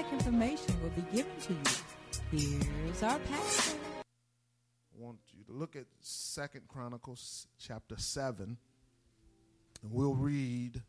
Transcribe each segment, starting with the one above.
contact information will be given to you. Here's our pastor. I want you to look at 2 Chronicles chapter 7, and we'll read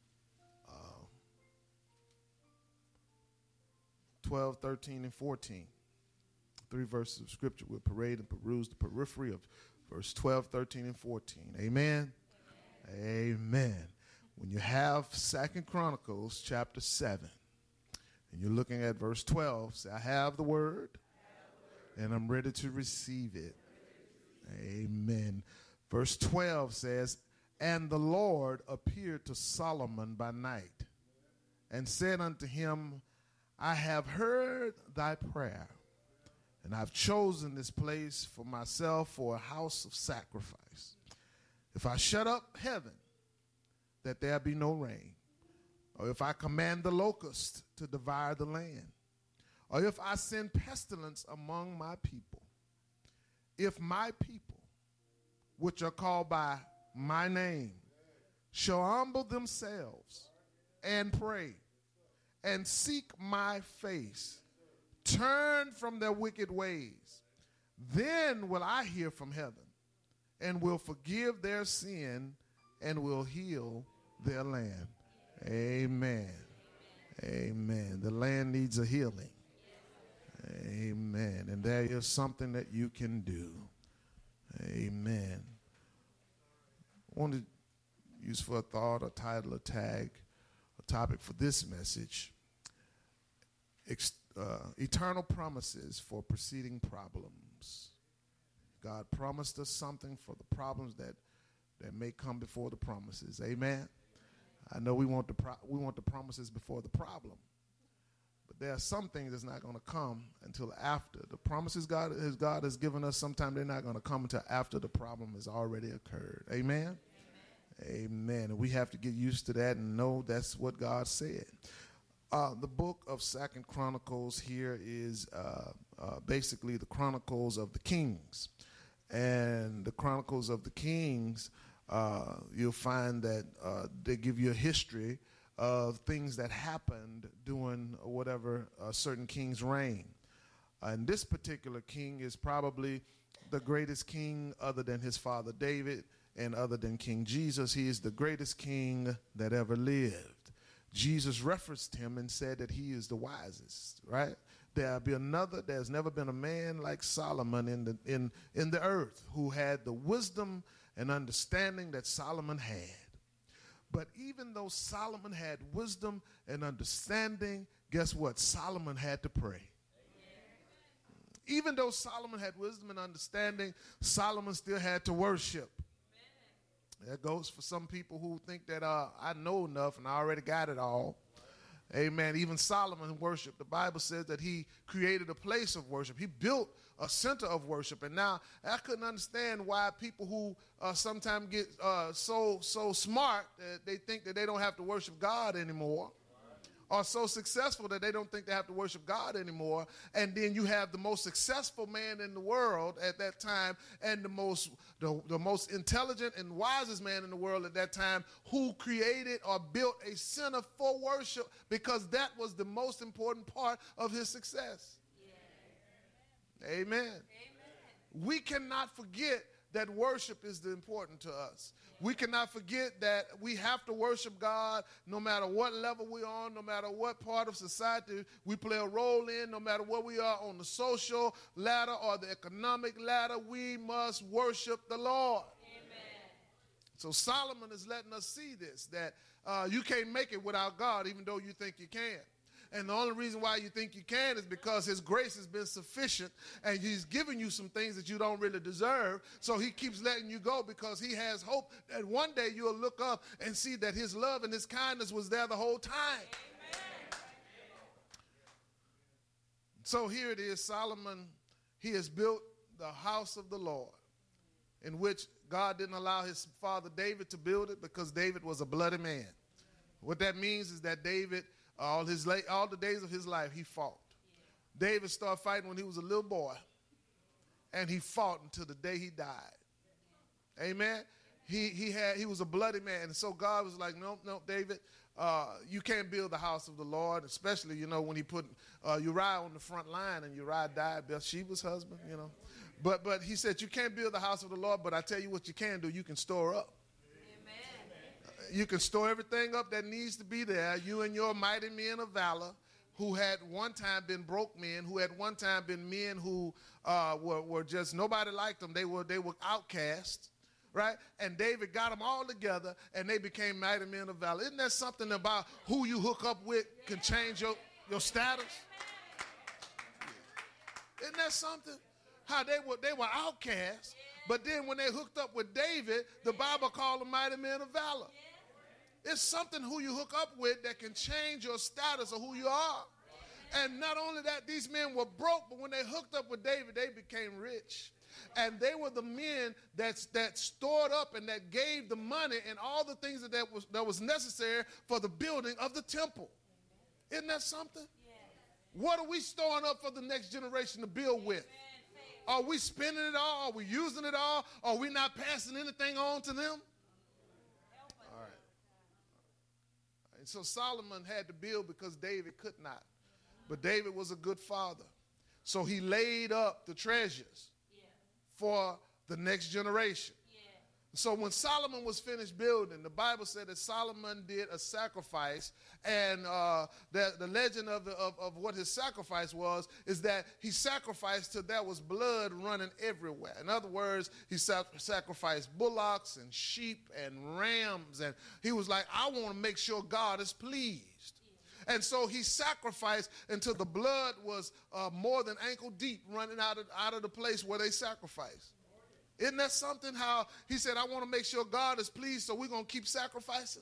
12, 13, and 14. 3 verses of scripture. We'll parade and peruse the periphery of verse 12, 13, and 14. Amen? Amen. Amen. When you have 2 Chronicles chapter 7, and you're looking at verse 12, say, I have the word, and I'm ready to receive it. Amen. Verse 12 says, and the Lord appeared to Solomon by night, and said unto him, I have heard thy prayer, and I've chosen this place for myself for a house of sacrifice. If I shut up heaven, that there be no rain, or if I command the locust to devour the land, or if I send pestilence among my people, if my people, which are called by my name, shall humble themselves and pray and seek my face, turn from their wicked ways, then will I hear from heaven and will forgive their sin and will heal their land. Amen. Amen. The land needs a healing. Amen. And there is something that you can do. Amen. I want to use for a thought, a title, a tag, a topic for this message. Eternal promises for preceding problems. God promised us something for the problems that may come before the promises. Amen. I know we want the promises before the problem, but there are some things that's not going to come until after. The promises God has given us, sometimes they're not going to come until after the problem has already occurred. Amen. Amen. And we have to get used to that and know that's what God said. The book of 2 Chronicles here is basically the Chronicles of the Kings. And the Chronicles of the Kings, you'll find that they give you a history of things that happened during whatever certain king's reign. And this particular king is probably the greatest king other than his father David and other than King Jesus. He is the greatest king that ever lived. Jesus referenced him and said that he is the wisest, right? There's never been a man like Solomon in the earth who had the wisdom and understanding that Solomon had. But even though Solomon had wisdom and understanding, guess what? Solomon had to pray. Even though Solomon had wisdom and understanding, Solomon still had to worship. That goes for some people who think that I know enough and I already got it all. Amen. Even Solomon worshiped. The Bible says that he created a place of worship. He built a center of worship. And now I couldn't understand why people who sometimes get so smart that they think that they don't have to worship God anymore, are so successful that they don't think they have to worship God anymore. And then you have the most successful man in the world at that time and the most intelligent and wisest man in the world at that time who created or built a center for worship because that was the most important part of his success. Yeah. Amen. Amen. We cannot forget that worship is important to us. We cannot forget that we have to worship God no matter what level we're on, no matter what part of society we play a role in, no matter where we are on the social ladder or the economic ladder, we must worship the Lord. Amen. So Solomon is letting us see this, that you can't make it without God even though you think you can. And the only reason why you think you can is because his grace has been sufficient and he's giving you some things that you don't really deserve. So he keeps letting you go because he has hope that one day you'll look up and see that his love and his kindness was there the whole time. Amen. So here it is, Solomon, he has built the house of the Lord, in which God didn't allow his father David to build it because David was a bloody man. What that means is that David, all the days of his life, he fought. Yeah. David started fighting when he was a little boy, and he fought until the day he died. Amen. He was a bloody man, and so God was like, no, David, you can't build the house of the Lord, especially, when he put Uriah on the front line and Uriah died, Bathsheba's husband. But he said, you can't build the house of the Lord, but I tell you what you can do. You can store up. Amen. You can store everything up that needs to be there. You and your mighty men of valor who had one time been broke men, who had one time been men who were just, nobody liked them. They were outcasts, right? And David got them all together, and they became mighty men of valor. Isn't that something about who you hook up with can change your status? Isn't that something? How they were outcasts, but then when they hooked up with David, the Bible called them mighty men of valor. It's something who you hook up with that can change your status of who you are. And not only that, these men were broke, but when they hooked up with David, they became rich. And they were the men that stored up and that gave the money and all the things that was necessary for the building of the temple. Isn't that something? What are we storing up for the next generation to build with? Are we spending it all? Are we using it all? Are we not passing anything on to them? All right. And so Solomon had to build because David could not. But David was a good father. So he laid up the treasures for the next generation. So when Solomon was finished building, the Bible said that Solomon did a sacrifice, and the legend of what his sacrifice was is that he sacrificed till there was blood running everywhere. In other words, he sacrificed bullocks and sheep and rams, and he was like, I want to make sure God is pleased. And so he sacrificed until the blood was more than ankle deep running out of the place where they sacrificed. Isn't that something how he said, I want to make sure God is pleased, so we're going to keep sacrificing?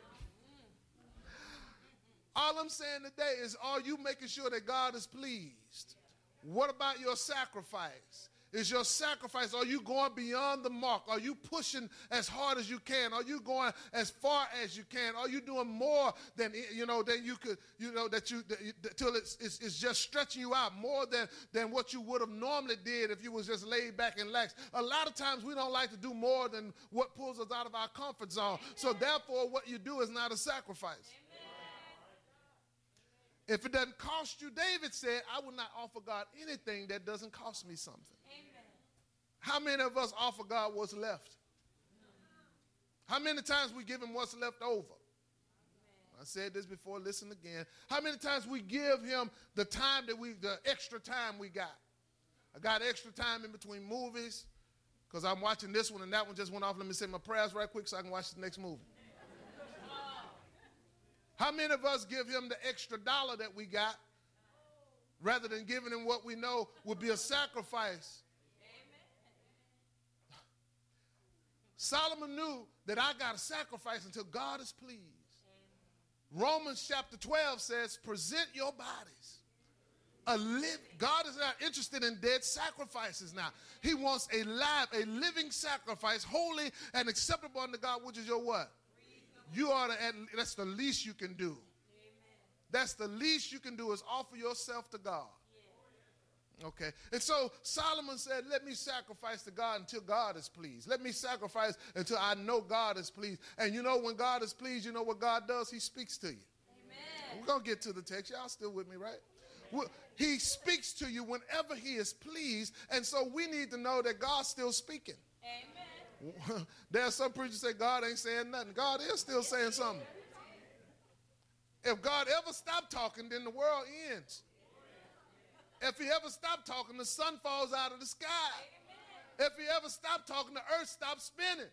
All I'm saying today is, are you making sure that God is pleased? What about your sacrifice? Is your sacrifice, are you going beyond the mark? Are you pushing as hard as you can? Are you going as far as you can? Are you doing more than you could, till it's just stretching you out more than what you would have normally did if you was just laid back and lax? A lot of times we don't like to do more than what pulls us out of our comfort zone. So therefore what you do is not a sacrifice. If it doesn't cost you, David said, I will not offer God anything that doesn't cost me something. Amen. How many of us offer God what's left? How many times we give him what's left over? Amen. I said this before, listen again. How many times we give him the extra time we got? I got extra time in between movies because I'm watching this one and that one just went off. Let me say my prayers right quick so I can watch the next movie. How many of us give him the extra dollar that we got rather than giving him what we know would be a sacrifice? Amen. Solomon knew that I got to sacrifice until God is pleased. Amen. Romans chapter 12 says, present your bodies. God is not interested in dead sacrifices now. He wants a living sacrifice, holy and acceptable unto God, which is your what? That's the least you can do. Amen. That's the least you can do is offer yourself to God. Yeah. Okay. And so Solomon said, let me sacrifice to God until God is pleased. Let me sacrifice until I know God is pleased. And when God is pleased, you know what God does? He speaks to you. Amen. We're going to get to the text. Y'all still with me, right? Well, he speaks to you whenever he is pleased. And so we need to know that God's still speaking. Amen. There are some preachers say God ain't saying nothing. God is still saying something. If God ever stopped talking, then the world ends. If he ever stopped talking, the sun falls out of the sky. If he ever stopped talking, the earth stops spinning.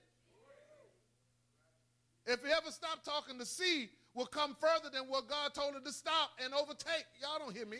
If he ever stopped talking, the sea will come further than what God told it to stop and overtake. Y'all don't hear me.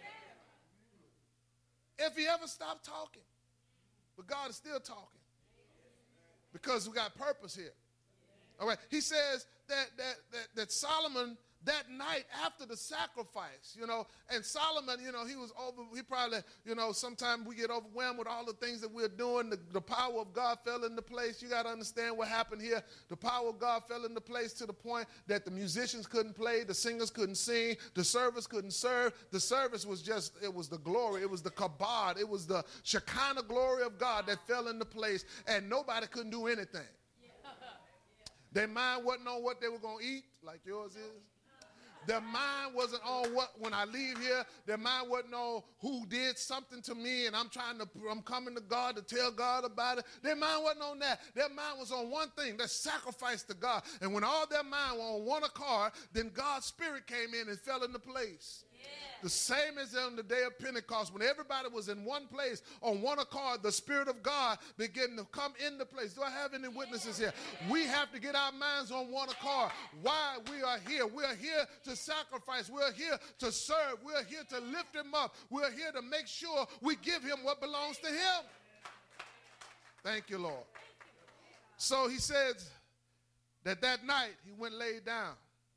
If he ever stopped talking, but God is still talking. Because we got purpose here. All right. He says that Solomon, that night after the sacrifice, and Solomon, he probably, sometimes we get overwhelmed with all the things that we're doing. The power of God fell into place. You got to understand what happened here. The power of God fell into place to the point that the musicians couldn't play, the singers couldn't sing, the servers couldn't serve. The service was it was the glory. It was the kabod. It was the Shekinah glory of God that fell into place, and nobody couldn't do anything. Their mind wasn't on what they were going to eat like yours is. Their mind wasn't on what, when I leave here, their mind wasn't on who did something to me and I'm coming to God to tell God about it. Their mind wasn't on that. Their mind was on one thing, that sacrifice to God. And when all their mind were on one accord, then God's Spirit came in and fell into place. The same as on the day of Pentecost, when everybody was in one place, on one accord, the Spirit of God began to come into place. Do I have any witnesses here? We have to get our minds on one accord. Why we are here? We are here to sacrifice. We are here to serve. We are here to lift him up. We are here to make sure we give him what belongs to him. Thank you, Lord. So he says that night he went and laid down.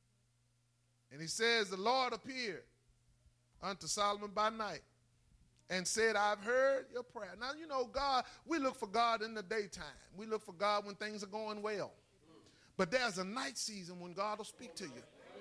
And he says the Lord appeared unto Solomon by night and said, I've heard your prayer. Now, you know, God, we look for God in the daytime. We look for God when things are going well. But there's a night season when God will speak to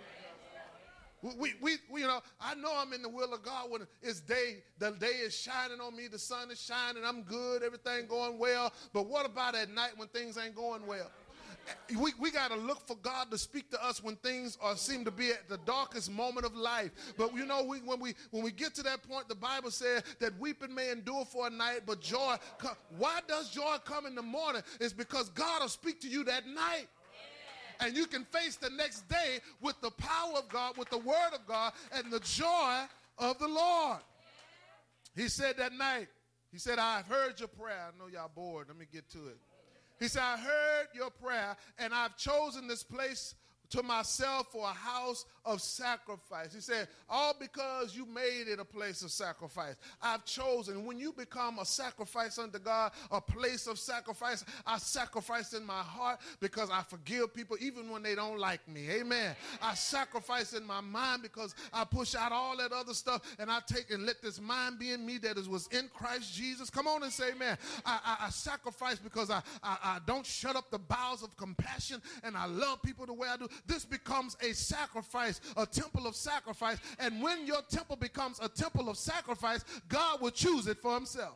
you. We you know, I know I'm in the will of God when it's day, the day is shining on me, the sun is shining, I'm good, everything going well. But what about at night when things ain't going well? We got to look for God to speak to us when things seem to be at the darkest moment of life. But you know, when we get to that point, the Bible says that weeping may endure for a night, but joy. Why does joy come in the morning? It's because God will speak to you that night. And you can face the next day with the power of God, with the word of God, and the joy of the Lord. He said that night, he said, I've heard your prayer. I know y'all bored. Let me get to it. He said, I heard your prayer, and I've chosen this place to myself for a house of sacrifice. He said, all because you made it a place of sacrifice. I've chosen. When you become a sacrifice unto God, a place of sacrifice, I sacrifice in my heart because I forgive people even when they don't like me. Amen. I sacrifice in my mind because I push out all that other stuff and I take and let this mind be in me that was in Christ Jesus. Come on and say amen. I sacrifice because I don't shut up the bowels of compassion and I love people the way I do. This becomes a sacrifice, a temple of sacrifice. And when your temple becomes a temple of sacrifice, God will choose it for himself.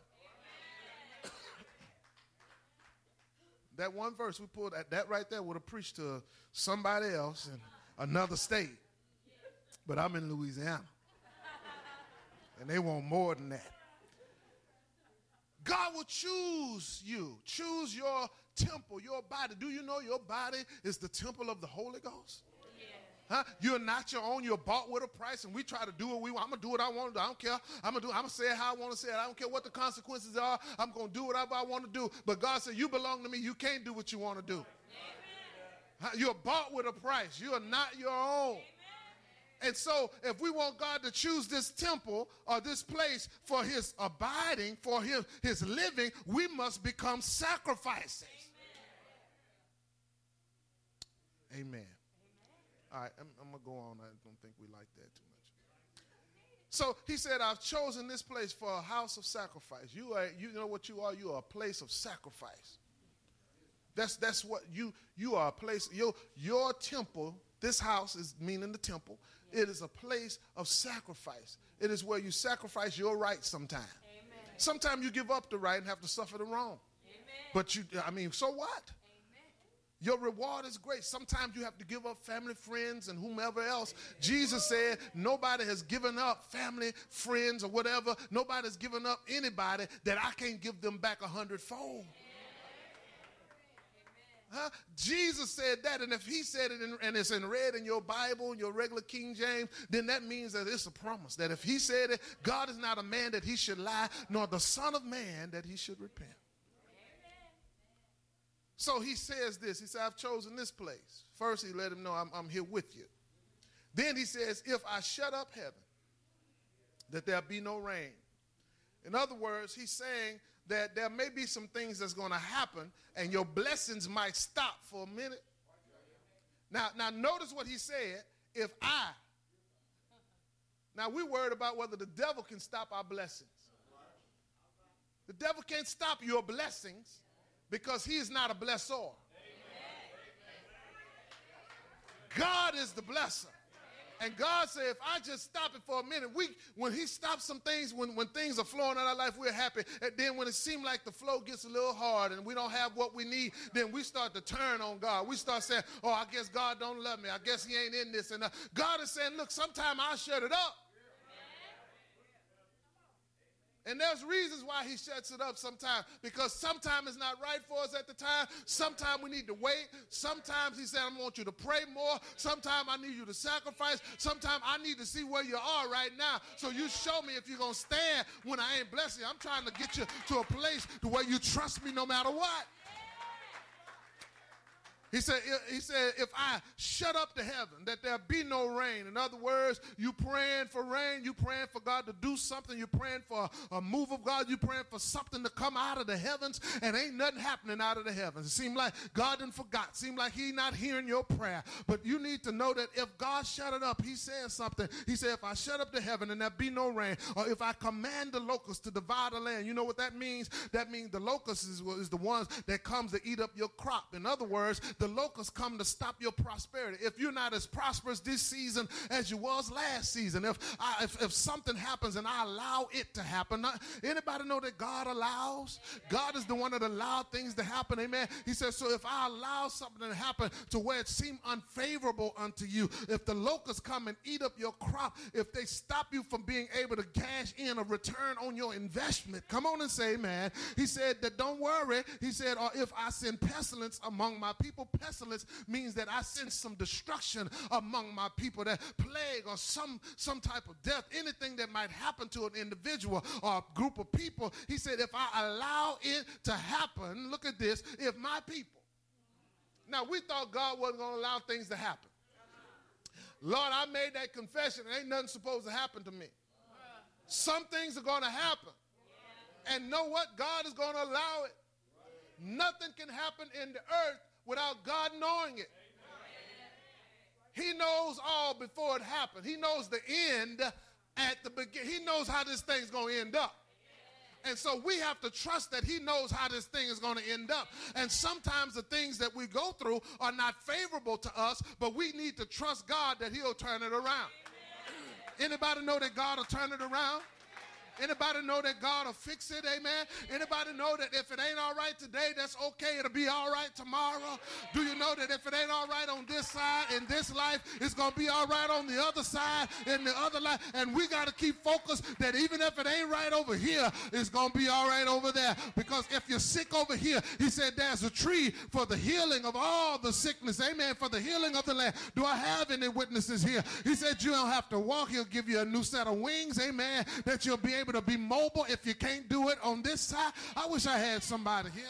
That one verse we pulled, that right there would have preached to somebody else in another state. But I'm in Louisiana. And they want more than that. God will choose you. Choose your temple, your body. Do you know your body is the temple of the Holy Ghost? Huh? You're not your own. You're bought with a price, and we try to do what we want. I'm going to do what I want to do. I don't care. I'm going to say it how I want to say it. I don't care what the consequences are. I'm going to do whatever I want to do. But God said, you belong to me. You can't do what you want to do. Huh? You're bought with a price. You are not your own. And so if we want God to choose this temple or this place for his abiding, for his living, we must become sacrifices. Amen. All right, I'm going to go on. I don't think we like that too much. So he said, I've chosen this place for a house of sacrifice. You know what you are? You are a place of sacrifice. That's what you are, a place. Your temple, this house is meaning the temple. It is a place of sacrifice. It is where you sacrifice your rights sometimes. Sometimes you give up the right and have to suffer the wrong. Amen. But so what? Amen. Your reward is great. Sometimes you have to give up family, friends, and whomever else. Jesus said nobody has given up family, friends, or whatever. Nobody has given up anybody that I can't give them back 100-fold. Huh? Jesus said that, and if he said it and it's in red in your Bible, your regular King James, then that means that it's a promise. That if he said it, God is not a man that he should lie, nor the son of man that he should repent. Amen. So he says this. He said, I've chosen this place. First, he let him know I'm here with you. Then he says, if I shut up heaven, that there be no rain. In other words, he's saying that there may be some things that's going to happen and your blessings might stop for a minute. Now notice what he said, Now we're worried about whether the devil can stop our blessings. The devil can't stop your blessings because he is not a blessor. God is the blesser. And God said, if I just stop it for a minute, when he stops some things, when things are flowing out of our life, we're happy. And then when it seems like the flow gets a little hard and we don't have what we need, then we start to turn on God. We start saying, oh, I guess God don't love me. I guess he ain't in this. And God is saying, look, sometime I'll shut it up. And there's reasons why he shuts it up sometimes, because sometimes it's not right for us at the time. Sometimes we need to wait. Sometimes he said, I want you to pray more. Sometimes I need you to sacrifice. Sometimes I need to see where you are right now. So you show me if you're going to stand when I ain't blessing you. I'm trying to get you to a place to where you trust me no matter what. He said, if I shut up the heaven, that there be no rain. In other words, you praying for rain, you praying for God to do something, you praying for a move of God, you praying for something to come out of the heavens, and ain't nothing happening out of the heavens. It seemed like God done forgot. It seemed like he not hearing your prayer. But you need to know that if God shut it up, he said something. He said, if I shut up the heaven and there be no rain, or if I command the locusts to devour the land, you know what that means? That means the locusts is the ones that comes to eat up your crop. In other words, the locusts come to stop your prosperity. If you're not as prosperous this season as you was last season, if something happens and I allow it to happen, anybody know that God allows? God is the one that allowed things to happen, amen? He says, so if I allow something to happen to where it seemed unfavorable unto you, if the locusts come and eat up your crop, if they stop you from being able to cash in a return on your investment, come on and say amen. He said that don't worry. He said, or if I send pestilence among my people. Pestilence means that I send some destruction among my people, that plague or some type of death, anything that might happen to an individual or a group of people. He said, if I allow it to happen, look at this, if my people. Now, we thought God wasn't going to allow things to happen. Lord, I made that confession. Ain't nothing supposed to happen to me. Some things are going to happen. And know what? God is going to allow it. Nothing can happen in the earth without God knowing it. He knows all before it happened. He knows the end at the beginning. He knows how this thing's going to end up. And so we have to trust that he knows how this thing is going to end up. And sometimes the things that we go through are not favorable to us, but we need to trust God that he'll turn it around. Anybody know that God will turn it around? Anybody know that God will fix it, amen? Anybody know that if it ain't all right today, that's okay, it'll be all right tomorrow? Do you know that if it ain't all right on this side in this life, it's going to be all right on the other side in the other life? And we got to keep focused that even if it ain't right over here, it's going to be all right over there. Because if you're sick over here, he said there's a tree for the healing of all the sickness, amen, for the healing of the land. Do I have any witnesses here? He said you don't have to walk. He'll give you a new set of wings, amen, that you'll be able to be mobile if you can't do it on this side. I wish I had somebody here.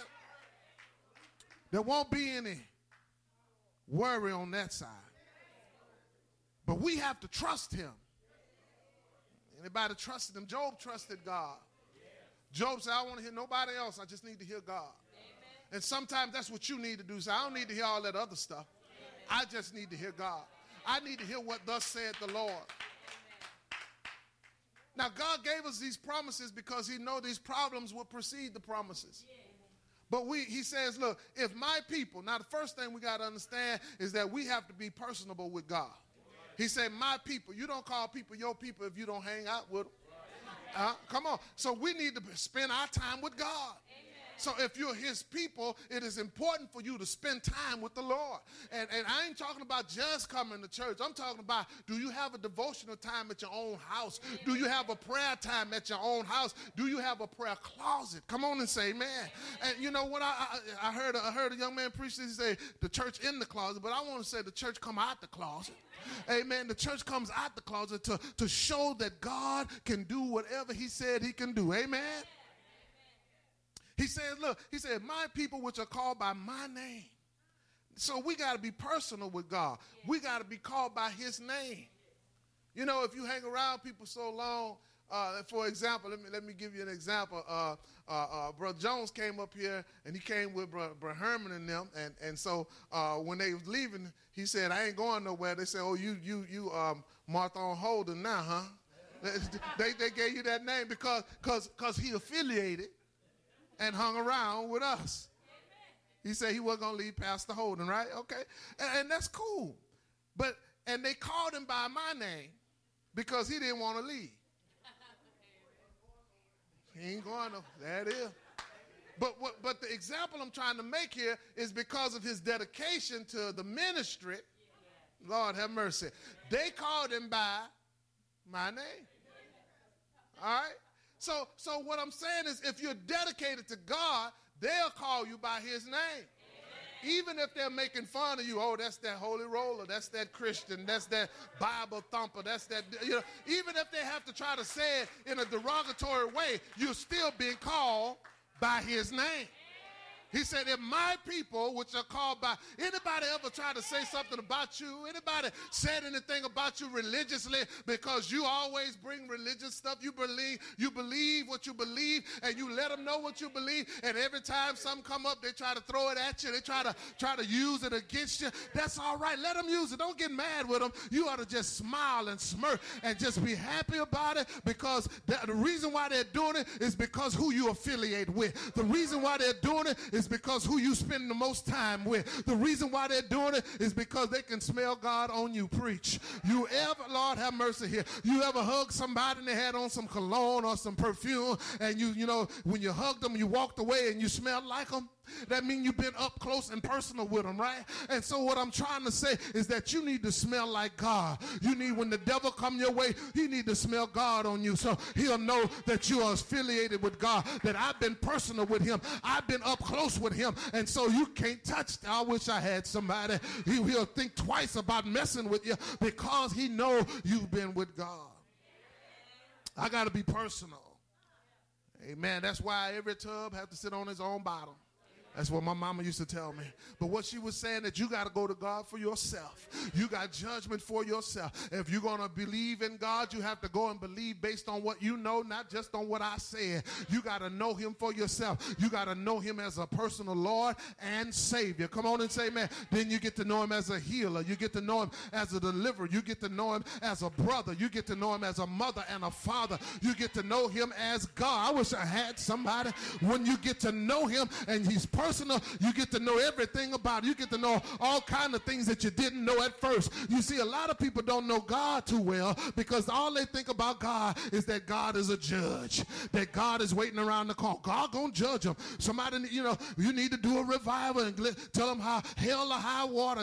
There won't be any worry on that side. But we have to trust him. Anybody trusted him? Job trusted God. Job said, I don't want to hear nobody else. I just need to hear God. And sometimes that's what you need to do. So I don't need to hear all that other stuff. I just need to hear God. I need to hear what thus saith the Lord. Now, God gave us these promises because he knows these problems will precede the promises. But he says, look, if my people, now the first thing we got to understand is that we have to be personable with God. He said, my people. You don't call people your people if you don't hang out with them. Come on. So we need to spend our time with God. So if you're his people, it is important for you to spend time with the Lord. And I ain't talking about just coming to church. I'm talking about, do you have a devotional time at your own house? Do you have a prayer time at your own house? Do you have a prayer closet? Come on and say, man. And you know what? I heard a young man preach this. He said, the church in the closet. But I want to say the church come out the closet. Amen. The church comes out the closet to show that God can do whatever he said he can do. Amen. He said, look, he said, my people which are called by my name. So we got to be personal with God. We got to be called by his name. You know, if you hang around people so long, for example, let me give you an example. Brother Jones came up here, and he came with Brother Herman and them. And so when they was leaving, he said, I ain't going nowhere. They said, oh, you Martha on Holden now, huh? they gave you that name because he affiliated and hung around with us. He said he wasn't going to leave Pastor Holden, right? Okay. And that's cool. But And they called him by my name because he didn't want to leave. He ain't going to, there it is. But the example I'm trying to make here is because of his dedication to the ministry. Lord have mercy. They called him by my name. All right? So what I'm saying is if you're dedicated to God, they'll call you by his name. Even if they're making fun of you, oh, that's that holy roller, that's that Christian, that's that Bible thumper, that's that, even if they have to try to say it in a derogatory way, you're still being called by his name. He said, if my people, which are called by, anybody ever try to say something about you? Anybody said anything about you religiously because you always bring religious stuff? You believe what you believe, and you let them know what you believe, and every time something come up, they try to throw it at you. They try to use it against you. That's all right. Let them use it. Don't get mad with them. You ought to just smile and smirk and just be happy about it, because the reason why they're doing it is because who you affiliate with. The reason why they're doing it is because who you spend the most time with. The reason why they're doing it is because they can smell God on you. Preach. You ever, Lord have mercy here, you ever hug somebody and they had on some cologne or some perfume, and you know, when you hugged them, you walked away and you smelled like them? That means you've been up close and personal with them, right? And so what I'm trying to say is that you need to smell like God. You need, when the devil come your way, you need to smell God on you, so he'll know that you are affiliated with God, that I've been personal with him. I've been up close with him, and so you can't touch. I wish I had somebody. He'll think twice about messing with you because he know you've been with God. I got to be personal. Amen. That's why every tub has to sit on its own bottom. That's what my mama used to tell me. But what she was saying, that you got to go to God for yourself. You got judgment for yourself. If you're going to believe in God, you have to go and believe based on what you know, not just on what I said. You got to know him for yourself. You got to know him as a personal Lord and Savior. Come on and say, man. Then you get to know him as a healer. You get to know him as a deliverer. You get to know him as a brother. You get to know him as a mother and a father. You get to know him as God. I wish I had somebody. When you get to know him and he's personal, you get to know everything about it. You get to know all kinds of things that you didn't know at first. You see, a lot of people don't know God too well because all they think about God is that God is a judge, that God is waiting around the corner. God gonna judge them. Somebody, you need to do a revival and tell them how hell or high water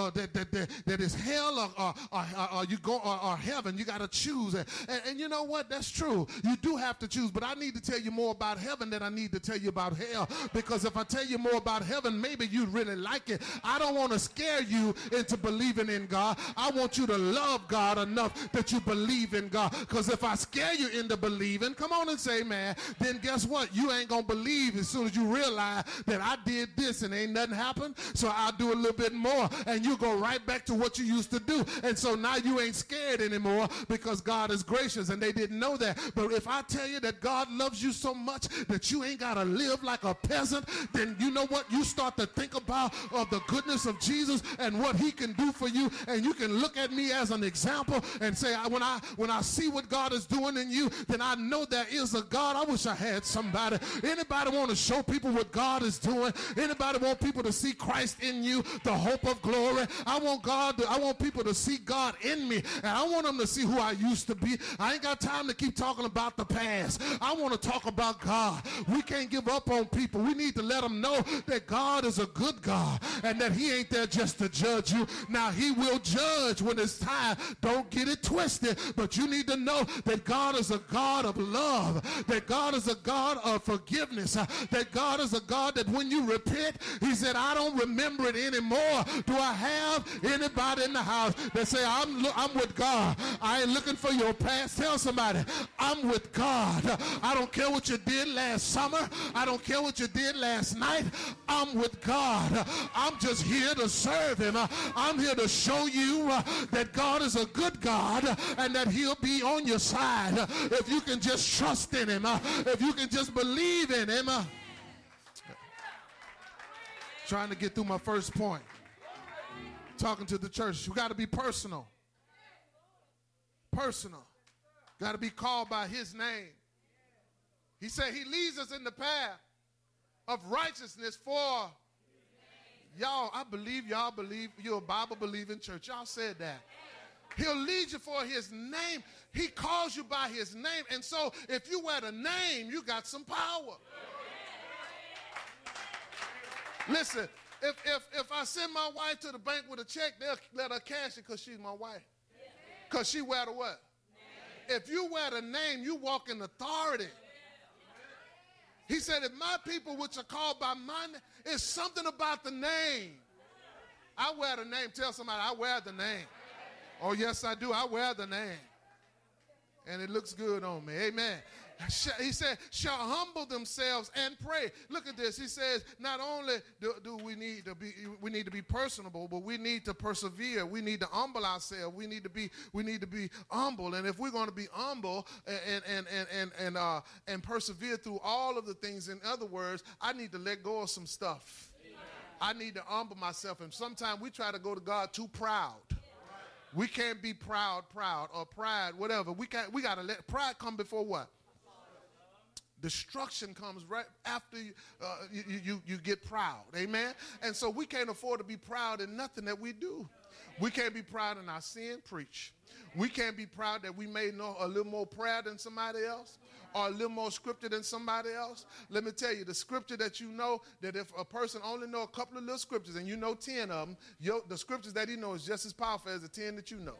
that is hell or you go or heaven. You got to choose. And you know what? That's true. You do have to choose. But I need to tell you more about heaven than I need to tell you about hell, because if I tell you more about heaven, maybe you'd really like it. I don't want to scare you into believing in God. I want you to love God enough that you believe in God, because if I scare you into believing, come on and say, man, then guess what? You ain't going to believe as soon as you realize that I did this and ain't nothing happened, so I'll do a little bit more, and you go right back to what you used to do. And so now you ain't scared anymore because God is gracious, and they didn't know that. But if I tell you that God loves you so much that you ain't got to live like a peasant, then you know what? You start to think about the goodness of Jesus and what he can do for you, and you can look at me as an example and say, when I see what God is doing in you, then I know there is a God. I wish I had somebody. Anybody want to show people what God is doing? Anybody want people to see Christ in you, the hope of glory? I want people to see God in me, and I want them to see who I used to be. I ain't got time to keep talking about the past. I want to talk about God. We can't give up on people. We need to let them know that God is a good God and that he ain't there just to judge you. Now, he will judge when it's time. Don't get it twisted, but you need to know that God is a God of love, that God is a God of forgiveness, that God is a God that when you repent, he said, I don't remember it anymore. Do I have anybody in the house that say, I'm with God? I ain't looking for your past. Tell somebody, I'm with God. I don't care what you did last summer. I don't care what you did last night. I'm with God. I'm just here to serve him. I'm here to show you that God is a good God and that he'll be on your side if you can just trust in him, if you can just believe in him. Trying to get through my first point. Talking to the church. You got to be personal. Personal. Got to be called by his name. He said he leads us in the path of righteousness for y'all. I believe y'all believe you're a Bible believing church. Y'all said that. He'll lead you for his name. He calls you by his name. And so if you wear the name, you got some power. Listen, if I send my wife to the bank with a check, they'll let her cash it because she's my wife. Because she wear the what? If you wear the name, you walk in authority. He said, if my people which are called by my name, it's something about the name. I wear the name. Tell somebody, I wear the name. Oh, yes, I do. I wear the name. And it looks good on me. Amen. He said, shall humble themselves and pray. Look at this. He says, not only do we need to be personable, but we need to persevere. We need to humble ourselves. We need to be humble. And if we're going to be humble and persevere through all of the things, in other words, I need to let go of some stuff. I need to humble myself. And sometimes we try to go to God too proud. We can't be proud, or pride, whatever. We got to let pride come before what? Destruction comes right after you get proud. Amen? And so we can't afford to be proud in nothing that we do. We can't be proud in our sin, preach. We can't be proud that we may know a little more prayer than somebody else or a little more scripture than somebody else. Let me tell you, the scripture that you know, that if a person only know a couple of little scriptures and you know 10 of them, the scriptures that he knows is just as powerful as the 10 that you know.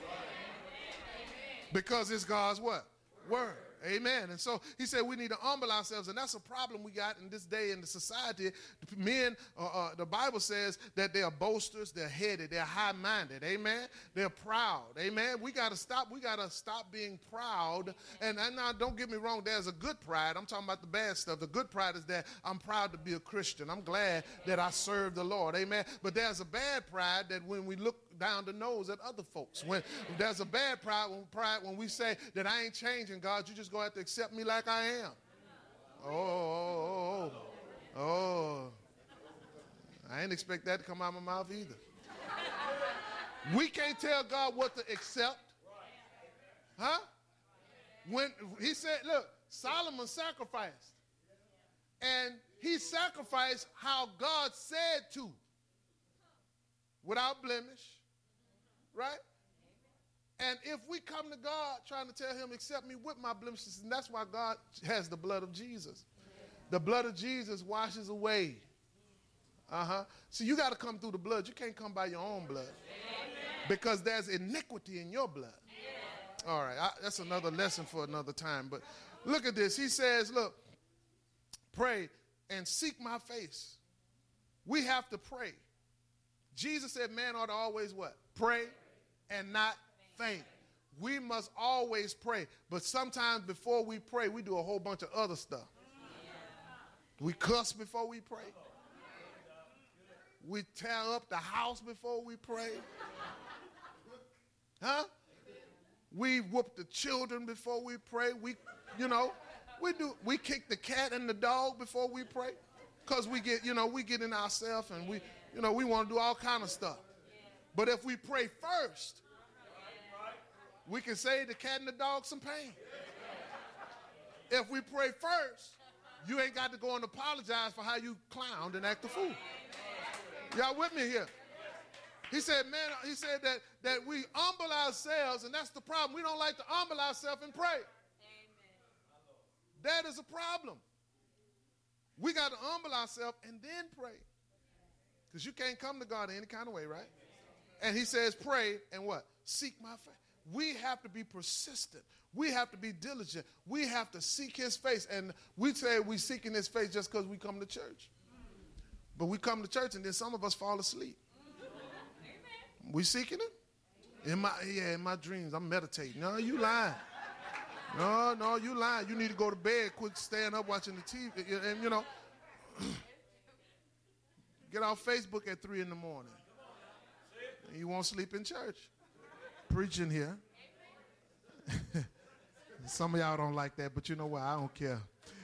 Because it's God's what? Word. Amen. And so he said we need to humble ourselves, and that's a problem we got in this day in the society. Men, the Bible says that they are boasters, they're headed, they're high-minded. Amen. They're proud. Amen. We got to stop. We got to stop being proud. And now, don't get me wrong. There's a good pride. I'm talking about the bad stuff. The good pride is that I'm proud to be a Christian. I'm glad that I serve the Lord. Amen. But there's a bad pride that when we look down the nose at other folks. When there's a bad pride when we say that I ain't changing, God, you just gonna have to accept me like I am. Oh. I ain't expect that to come out of my mouth either. We can't tell God what to accept. Huh? When he said, look, Solomon sacrificed. And he sacrificed how God said to. Without blemish. Right? And if we come to God trying to tell him, accept me with my blemishes, and that's why God has the blood of Jesus. The blood of Jesus washes away. So you got to come through the blood. You can't come by your own blood. Because there's iniquity in your blood. All right, that's another lesson for another time. But look at this. He says, look, pray and seek my face. We have to pray. Jesus said man ought to always what? Pray and not faint. We must always pray. But sometimes before we pray, we do a whole bunch of other stuff. We cuss before we pray. We tear up the house before we pray. Huh? We whoop the children before we pray. We kick the cat and the dog before we pray. Because we get in ourselves and we want to do all kind of stuff. But if we pray first, we can save the cat and the dog some pain. If we pray first, you ain't got to go and apologize for how you clowned and act a fool. Y'all with me here? He said, that we humble ourselves, and that's the problem. We don't like to humble ourselves and pray. That is a problem. We got to humble ourselves and then pray. Because you can't come to God in any kind of way, right? And he says, pray and what? Seek my face. We have to be persistent. We have to be diligent. We have to seek his face. And we say we're seeking his face just because we come to church. But we come to church and then some of us fall asleep. We seeking him? In my dreams, I'm meditating. No, you lying. No, you lying. You need to go to bed, quit staying up watching the TV. And, get off Facebook at 3 in the morning. And you won't sleep in church. Preaching here. Some of y'all don't like that, but you know what? I don't care.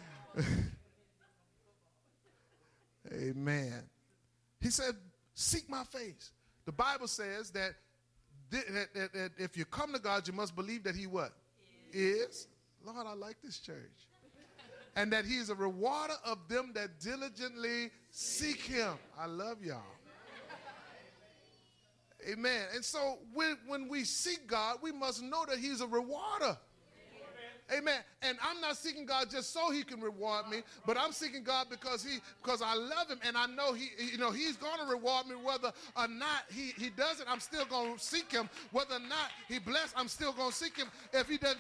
Amen. He said, seek my face. The Bible says that if you come to God, you must believe that he what? Is. Lord, I like this church. And that he is a rewarder of them that diligently seek him. I love y'all. Amen. And so when we seek God, we must know that he's a rewarder. Amen. And I'm not seeking God just so he can reward me, but I'm seeking God because I love him, and I know he's going to reward me whether or not he does it. I'm still going to seek him. Whether or not he bless, I'm still going to seek him. If he doesn't